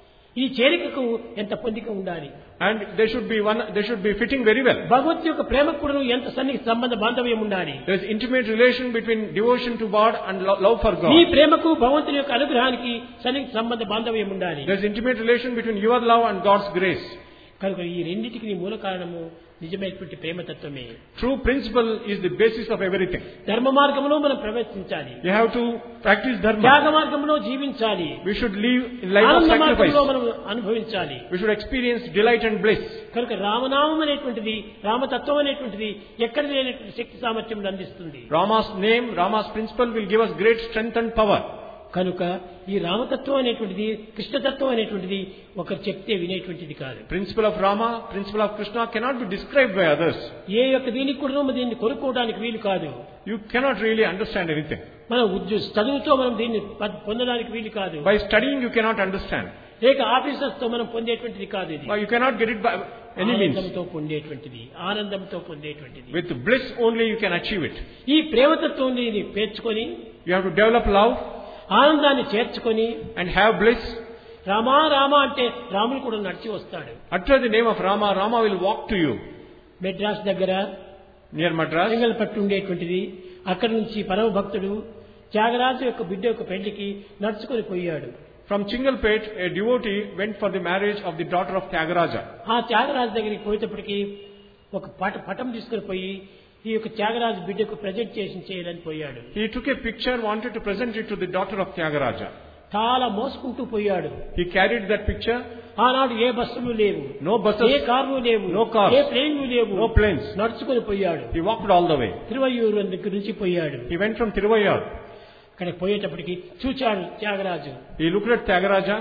ఈ చేరికకు ఎంత పొందిక ఉండాలి. And they should be fitting very well. భగవత్ యొక్క ప్రేమకు కూడా ఎంత సన్నిహిత సంబంధ బాంధవ్యం ఉండాలి. There is intimate relation between devotion to God and love for God. నీ ప్రేమకు భగవంతుని యొక్క అనుగ్రహానికి సన్నిహిత సంబంధ బాంధవ్యం ఉండాలి. There is intimate relation between your love and God's grace. కనుక ఈ రెండింటికి మూల కారణము నిజమైనటువంటి ప్రేమతత్వమే. True principle is the basis of everything. ధర్మ మార్గంలో మనం ప్రవేశించాలి. You have to practice dharma. త్యాగ మార్గంలో జీవించాలి. We should live in life of ఆనంద sacrifice. మార్గంలో మనం అనుభవించాలి. We should experience delight and bliss. కనుక రామనామం అనేటువంటిది, రామతత్వం అనేటువంటిది ఎక్కడ లేనటువంటి శక్తి సామర్థ్యం అందిస్తుంది. Rama's name, Rama's principle will give us great strength and power. కనుక ఈ రామతత్వం అనేటువంటిది, కృష్ణతత్వం అనేటువంటిది ఒకరు చెప్తే వినేటువంటిది కాదు. Principle of Rama, principle of Krishna cannot be described by others. ఏ యొక్క దీనికి కూడా దీన్ని కొనుక్కోవడానికి వీలు కాదు. You cannot really understand anything. మన చదువుతో మనం దీన్ని పొందడానికి వీలు కాదు. By studying you cannot understand. లేక ఆఫీసర్స్ తో మనం పొందేటువంటిది కాదు. ఇది You cannot get it by any means. ఆనందంతో పొందేటువంటిది, ఆనందంతో పొందేటువంటిది. With bliss only you can achieve it. ఈ ప్రేమతత్వం పేర్చుకొని, You have to develop love ఆనందాన్ని చేర్చుకొని, and have bliss. Rama Rama అంటే రాముడు కూడా నడిచి వస్తాడు. Utter the name of Rama, Rama will walk to you. Madras దగ్గర Near Madras, చెంగల్పట్టు ఉండేటువంటిది. అక్కడి నుంచి పరమ భక్తుడు త్యాగరాజు యొక్క బిడ్డ యొక్క పెళ్లికి నడుచుకొని పోయాడు. from Chingalpet, a devotee went for the marriage of the daughter of Tyagaraja. ఆ త్యాగరాజు దగ్గరికి పోయేటప్పటికి ఒక పటం తీసుకుని పోయి ఈ యొక్క త్యాగరాజు బిడ్డకు ప్రజెంట్ చేయాలని పోయాడు. He took a picture, wanted to present it to the daughter of Tyagaraja. చాలా మోసుకుంటూ పోయాడు. He carried that picture. ఆనాడు ఏ బస్సులు లేవు, No buses, ఏ కార్లు లేవు, No cars. ఏ ప్లేన్లు లేవు, no planes. నడుచుకొని పోయాడు. He walked all the way. Thiruvaiyaru దగ్గర నుంచి పోయాడు. He went from Tiruvayur. అక్కడికి పోయేటప్పటికి చూచాడు Tyagaraju. He looked at Tyagaraja,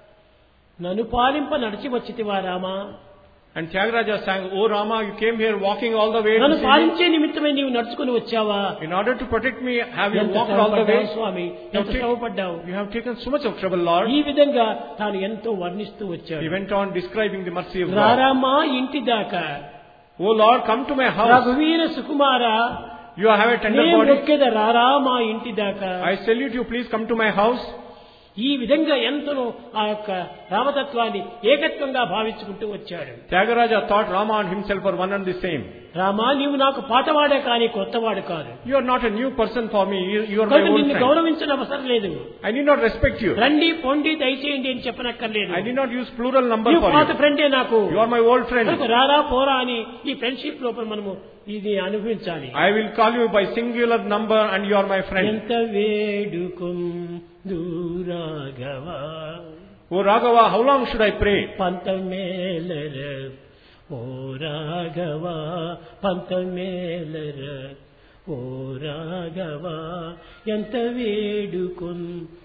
నన్ను పాలింప నడిచి వచ్చితివా Rama, and Tyagaraja sang, "Oh Rama, you came here walking all the way to నన్ను see me. పాలించే నిమిత్తమై నీవు నడుచుకుని వచ్చావా? In order to protect me, have you ఎంత walked all the way? శ్రమపడ్డావు స్వామి, ఎంత శ్రమపడ్డావు. You have taken so much of trouble, Lord." ఈ విధంగా తాను ఎంతో వర్ణిస్తూ వచ్చాడు. He went on describing the mercy of God. రారామా ఇంటి దాకా, "Oh Lord, come to my house. రఘువీర సుకుమారా, You have a tender నేను body. మొక్కేద రారామా ఇంటి దాకా. I salute you, please come to my house." ఈ విధంగా ఎంతనో ఆ యొక్క రామతత్వాన్ని ఏకత్వంగా భావించుకుంటూ వచ్చాడు. Tyagaraja thought Rama and himself were one and the same. Rama నీవు నాకు పాతవాడే కానీ కొత్తవాడు కాదు. You are not a new person for me. You are my కనుక old నిన్ను friend. గౌరవించిన అవసరం లేదు. I need not respect you. రండి పొండి దయచేయండి అని చెప్పనక్కర్లేదు. I need not use plural number నీవు for పాత you. ఫ్రెండే నాకు. You are my old friend. కనుక రారా పోరా అని ఈ ఫ్రెండ్షిప్ లోపల మనము ఇది అనుభవించాలి. I will call you by singular number and you are my friend. ఎంత వేడుకుం దూరాగవా, Oh Raghava, how long should I pray? పంతమేలర ఓ రాఘవా, పంతమేలర ఓ రాఘవా, ఎంత వేడుకుం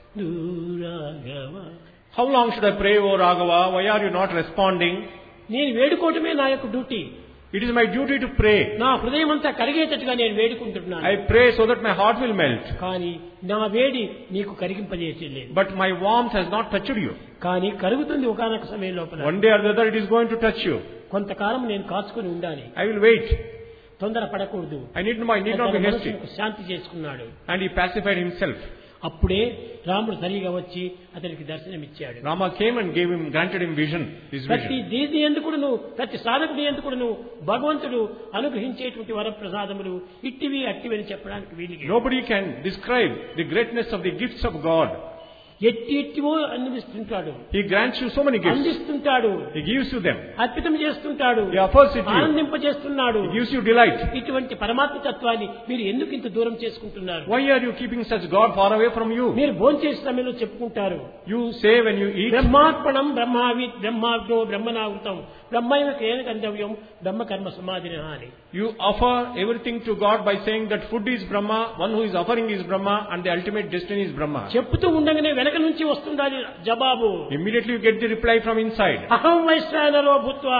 దూరాగవా. How long should I pray, oh Raghava? Why are you not responding? నేను వేడుకోవటమే నా యొక్క duty. It is my duty to pray. నా హృదయం అంతా కరిగేటట్టుగా నేను వేడుకుంటున్నాను. I pray so that my heart will melt. కానీ నా వేడి నీకు కరిగింపజేయలేదు. But my warmth has not touched you. కానీ కరుగుతుంది ఒకానొక సమయం లోపల. One day or the other it is going to touch you. కొంతకాలం నేను కాచుకొని ఉండాలి. I will wait. తొందర పడకూడదు. I need not be hasty. శాంతి చేసుకున్నాడు. And he pacified himself. అప్పుడే రాముడు సరిగా వచ్చి అతనికి దర్శనమిచ్చాడు. Rama came and granted him vision, his ప్రతి vision. దీని ఎందుకును, ప్రతి సాధకుని ఎందుకును భగవంతుడు అనుగ్రహించేటువంటి వరప్రసాదములు ఇట్టివి అట్టివి అని చెప్పడానికి వీలుగా. Nobody can describe the greatness of the gifts of God. ఎట్టివో అందిస్తుంటాడు. He grants you so many gifts. అందిస్తుంటాడు. He gives you them. అద్భుతం చేస్తుంటాడు. He offers it to you. ఆనందింపజేస్తున్నాడు. He gives you delight. ఇటువంటి పరమాత్మ తత్వాన్ని మీరు ఎందుకు ఇంత దూరం చేసుకుంటున్నారు? Why are you keeping such God far away from you? మీరు భోంచేసే సమయంలో చెప్పుకుంటారు. You say when you eat, బ్రహ్మార్పణం బ్రహ్మావి బ్రహ్మాగ్నో బ్రహ్మనావృతం బ్రహ్మైవ Kena గంధవ్యం బ్రహ్మ కర్మ సమాధిన అని. You offer everything to God by saying that food is Brahma, one who is offering is Brahma, and the ultimate destiny is Brahma. చెప్తూ ఉండగానే వెనక నుంచి వస్తుండాలి జవాబు. Immediately you get the reply from inside. అహం వైశ్వానరో భూత్వా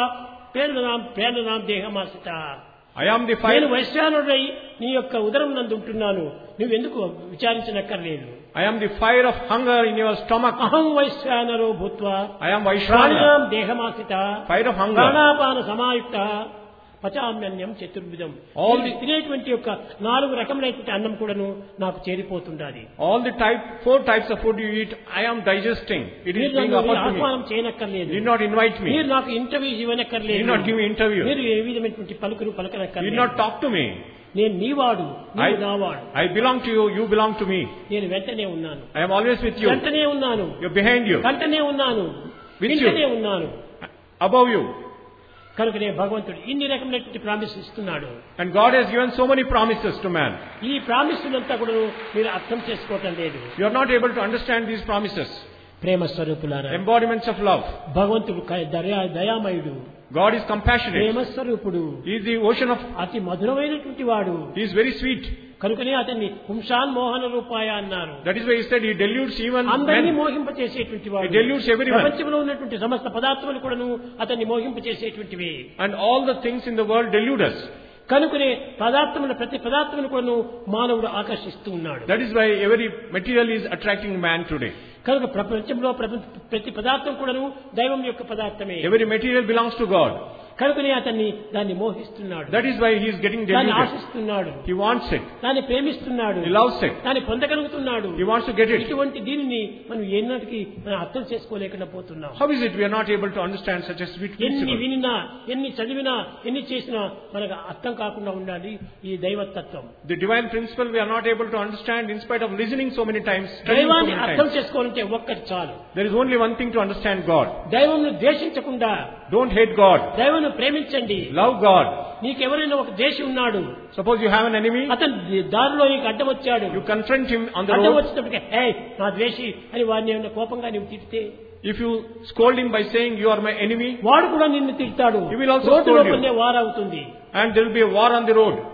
ప్రేరణాం దేహమాసిత. I am the fire. నేను వైశ్వానుడై నీ యొక్క ఉదరం నందు ఉంటున్నాను, నువ్వెందుకు విచారించనక్కర్లేదు. I am the fire of hunger in your stomach. అహం వైశ్వానరో భూత్వా I am Vaishwana, ప్రాణాం దేహమాసిత fire of hunger. ప్రాణాపాన సమాయుక్త పచామ్యన్యం చతుర్విధం. తినేటువంటి యొక్క 4 రకములైనటువంటి అన్నం కూడాను నాకు చేరిపోతుండాలి. All the 4 types of food you eat, I am digesting. It is being offered to me. ఆహ్వానం చేయనక్కర్లేదు. Did not invite me. మీరు నాకు ఇంటర్వ్యూ ఇవ్వనక్కర్లేదు. Did not give me interview. మీరు ఏ విధమైనటువంటి పలుకులు పలకనక్కర్లేదు. Did not talk to me. నేను నీవాడు, నీవు నావాడు. I belong to you, you belong to me. నేను వెంటనే ఉన్నాను. I am always with you. వెంటనే ఉన్నాను. You are behind you. వెంటనే ఉన్నాను. With you. వెంటనే ఉన్నాను. Above you. కనుకనే భగవంతుడు ఇన్ని రకమైనటువంటి ప్రామిస్ ఇస్తున్నాడు. And God has given so many promises to man. ఈ ప్రామిస్లంతా కూడా మీరు అర్థం చేసుకోవటం లేదు. You are not able to understand these promises. ప్రేమ స్వరూపులారా, Embodiments of love. భగవంతుడు దయామయుడు. God is compassionate. ప్రేమ స్వరూపుడు. He is the ocean of. అతి మధురమైనటువంటి వాడు. He is very sweet. కనుకనే అతన్ని పుంసాన్ మోహన రూపాయ అన్నారు. That is why he said he deludes even అందరినీ men. మోహింపచేసేటువంటి వాడు. He deludes everyone. ప్రపంచంలో ఉన్నటువంటి సమస్త పదార్థములు కూడాను అతన్ని మోహింపచేసేటువంటివి. And all the things in the world delude us. కనుకనే ప్రతి పదార్థమును కూడాను మానవుడు ఆకర్షిస్తూ ఉన్నాడు. That is why every material is attracting man today. కనుక ప్రపంచంలో ప్రతి పదార్థం కూడాను దైవం యొక్క పదార్థమే. Every material belongs to God. కనుకనే అతన్ని దాన్ని మోహిస్తున్నాడు. That is why he is getting దాన్ని deluded. ఆశిస్తున్నాడు. He wants it. దాన్ని ప్రేమిస్తున్నాడు. He loves it. దాన్ని పొందగలుగుతున్నాడు. He wants to get it. ఇటువంటి దీనిని మనం ఎన్నటికీ మనం అర్థం చేసుకోలేకుండా పోతున్నాం. How is it we are not able to understand such a sweet ఎన్ని principle? వినినా, ఎన్ని చదివినా, ఎన్ని చేసినా మనకు అర్థం కాకుండా ఉండాలి ఈ దైవతత్వం. The divine principle we are not able to understand in spite of listening so many times, studying so దైవాన్ని many అర్థం times. చేసుకోవాలంటే ఒక్కటి చాలు. There is only one thing to understand God. దైవంను ద్వేషించకుండా, Don't hate God. దైవంను ప్రేమించండి. Love God. నీకెవరైనా ఒక ద్వేషి ఉన్నాడు, Suppose you have an enemy, అతను దారిలో నీకు అడ్డం వచ్చాడు, you confront him on the అడ్డం road. వచ్చినప్పటికీ హే నా ద్వేషి అని వాడిని ఏమైనా కోపంగా నువ్వు తిడితే, If you scold him by saying you are my enemy, వాడు కూడా నిన్ను తిడతాడు. He will also road scold you. లోపలనే వారవుతుంది. and there will be a war on the road.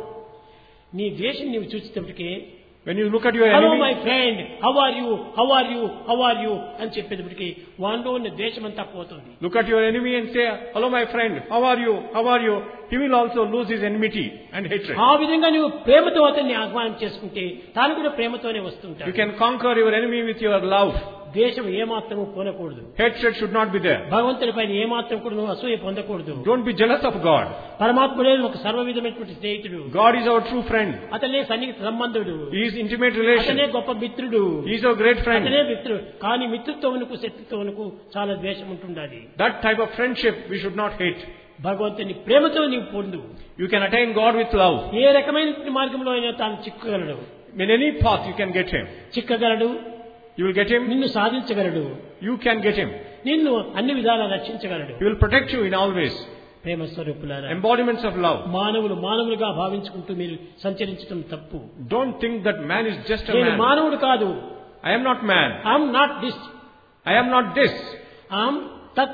నీ ద్వేషం నీవు చూసేటప్పటికే When you look at your hello enemy, my friend how are you how are you how are you అని చెప్పేటప్పటికి వాడిలో ఉన్న ద్వేషం అంతా పోతుంది. look at your enemy and say, hello my friend, how are you, how are you? He will also lose his enmity and hatred. ఆ విధంగా నువ్వు ప్రేమతో అతన్ని ఆహ్వానం చేసుకుంటే తాను కూడా ప్రేమతోనే వస్తుంటాడు. You can conquer your enemy with your love. ద్వేషం ఏమాత్రము పోనకూడదు. Hatred should not be there. భగవంతుడి పైన ఏమాత్రం కూడా నువ్వు అసూయ పొందకూడదు. Don't be jealous of God. పరమాత్ముడే ఒక సర్వవిధమైనటువంటి స్నేహితుడు. God is our true friend. అతనే సన్నిహిత సంబంధుడు. He is intimate relation. అతనే గొప్ప మిత్రుడు. He is our great friend. అతనే మిత్రుడు. కానీ మిత్రుత్వమునకు శత్రుత్వమునకు చాలా ద్వేషం ఉంటుండాలి. That type of friendship we should not hate. భగవంతుని ప్రేమతో నీవు పొందు. You can attain God with love. ఏ రకమైన మార్గంలో అయినా తాను చిక్కగలడు. In any path you can get him. చిక్కగలడు. You will get him. నిన్ను సాధించగలడు. You can get him. నిన్ను అన్ని విధాలా రక్షించగలడు. He will protect you in all ways. ప్రేమ స్వరూపులారా, Embodiments of love. మానవులుగా భావించుకుంటూ మీరు సంచరించడం తప్పు. Don't think that man is just a నేను man. మానవుడు కాదు. I am not man. I'm not this. I am not this. I'm తత్.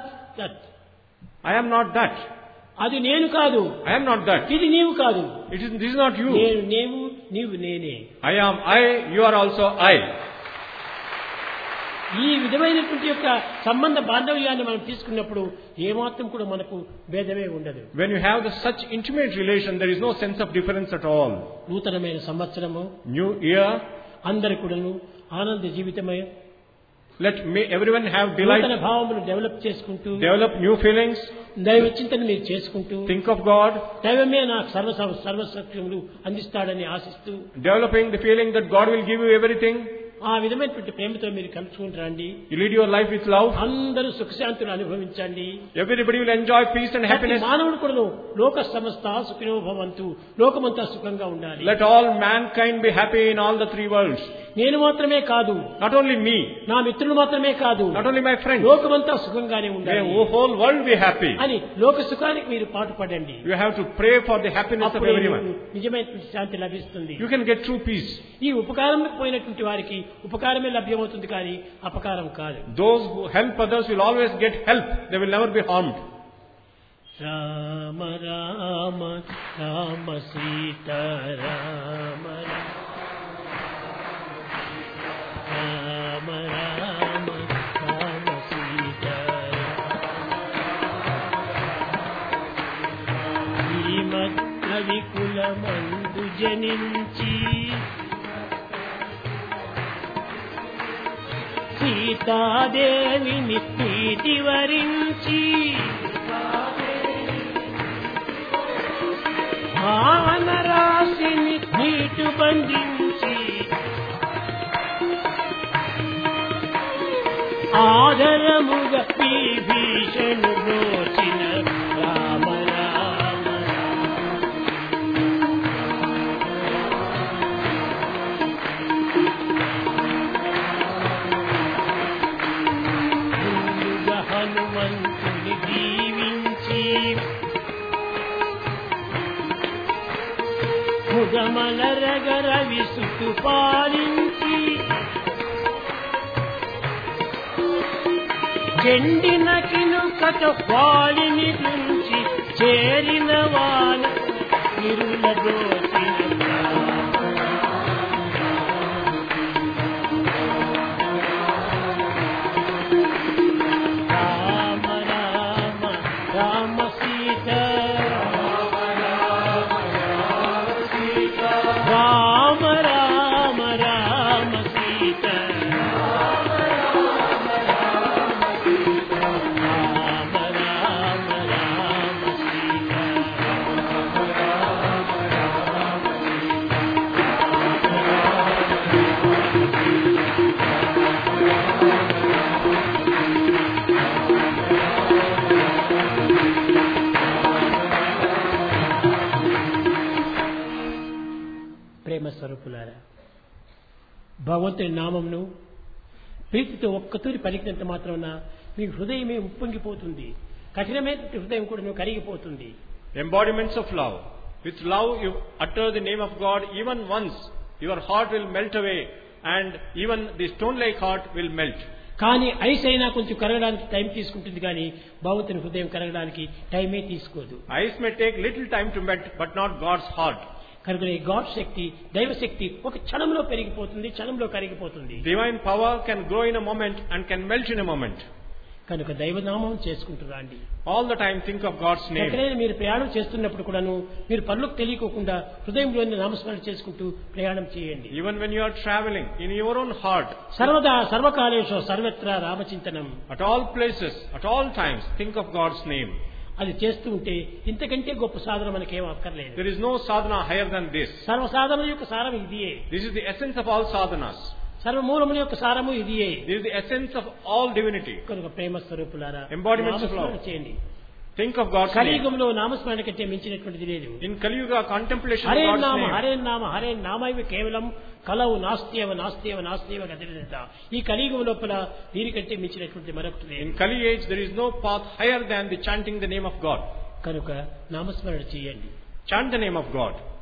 I am not that. అది నేను కాదు. I am not that. ఇది నీవు కాదు. This is not you. నేను నీవు నేనే. I am I, you are also I. ఈ విధమైనటువంటి యొక్క సంబంధ బాంధవ్యాన్ని మనం తీసుకున్నప్పుడు ఏమాత్రం కూడా మనకు భేదమే ఉండదు. When you have such intimate relation, there is no sense of difference at all. నూతనమైన సంవత్సరము, New year, అందరి కూడాను ఆనంద జీవితమే. let everyone have delight, నూతన భావమును డెవలప్ చేసుకుంటూ, develop new feelings, దైవ చింతన మీరు చేసుకుంటూ, think of God, దైవమే నాకు సర్వసత్యములు అందిస్తాడని ఆశిస్తూ, developing the feeling that God will give you everything. ఆ విధమైనటువంటి ప్రేమతో మీరు కలుసుకుని రండి. You lead your life with love. అందరూ సుఖశాంతులు అనుభవించండి. Everybody will enjoy peace and happiness. మానవుడు కూడా లోక సమస్త సుఖినో భవంతు, లోకమంతా సుఖంగా ఉండాలి. Let all mankind be happy in all the three worlds. నేను మాత్రమే కాదు, Not only me, నా మిత్రులు మాత్రమే కాదు, not only my friends. లోకమంతా సుఖంగానే May ఉండాలి the whole world be happy. అని లోక సుఖానికి మీరు పాటుపడండి. You have to pray for the happiness of అప్పుడే everyone. నిజమైనటువంటి శాంతి లభిస్తుంది. You can get true peace. ఈ ఉపకారంలో పోయినటువంటి వారికి ఉపకారమే లభ్యమవుతుంది కానీ అపకారం కాదు. Those who help others will always get help. They will never be harmed. Rama Rama Rama Sita Rama Rama Rama Rama Sita శ్రీమద్కవి కులమందు జనించి సీతాదేవిని ప్రీతి వరించి వానరాశిని నీటు బంధించి ఆదరముగా విభీషణు బ్రోచిన రామ రామ ముందుగా హనుమంతుని దీవించి ముదమలరగర విసుకు పాలించి చెండిన కినుకట వాలిని తుంచి చేరిన వాన నిరుల దోచిన రామ రామ రామ సీత రామ రామ రామ సీత రామ రామ రామ సీత ప్రేమ స్వరూపులారా, భగవంతుని నామమును ప్రీతితో ఒక్కతూరి పలికినంత మాత్రాన మీ హృదయమే ఉప్పొంగిపోతుంది, కఠినమైన హృదయం కూడా కరిగిపోతుంది. Embodiments of love. With love you utter the name of God even once. Your heart will melt away and even the stone-like heart will melt. కానీ ఐస్ అయినా కొంచెం కరగడానికి టైం తీసుకుంటుంది, కానీ భగవంతుని హృదయం కరగడానికి టైమే తీసుకోదు. Ice may take little time to melt, but not God's heart. కనుక గాడ్ శక్తి, దైవశక్తి ఒక క్షణంలో పెరిగిపోతుంది, క్షణంలో కరిగిపోతుంది. Divine power can grow in a moment and can melt in a moment. కనుక దైవనామం చేసుకుంటున్నాండి. All the time think of God's name. ఎక్కడైనా మీరు ప్రయాణం చేస్తున్నప్పుడు కూడాను మీరు పనులకు తెలియకోకుండా హృదయంలోని నామస్మరణ చేసుకుంటూ ప్రయాణం చేయండి. Even when you are traveling, in your own heart. సర్వదా సర్వకాలేషు సర్వత్రా రామచింతనం. At all places, at all times, think of God's name. అది చేస్తూ ఉంటే ఇంతకంటే గొప్ప సాధన మనకేం అక్కర్లేదు. There is no sadhana higher than this. సర్వ సాధన యొక్క సారం ఇదియే. This is the essence of all sadhanas. సర్వమూలముల యొక్క సారము ఇదియే. This is the essence of all divinity. కనుక ప్రేమ స్వరూపులారా, Embodiments of love. చేయండి. Think of God's name. కలియుగంలో నామస్మరణ కంటే మించినటువంటిది లేదు. In Kali Yuga, contemplation of Hare God's నామ name. హరే నామ హరే నామైవ కేవలం కలవు నాస్త్యవ నాస్త్యవ నాస్త్యవ గతిరేత. ఈ కలియుగం లోపల దీనికంటే మించినటువంటి మరొకటి లేదు. In Kali age, there is no path higher than the chanting the name of God. కనుక నామస్మరణ చేయండి. Chant the name of God.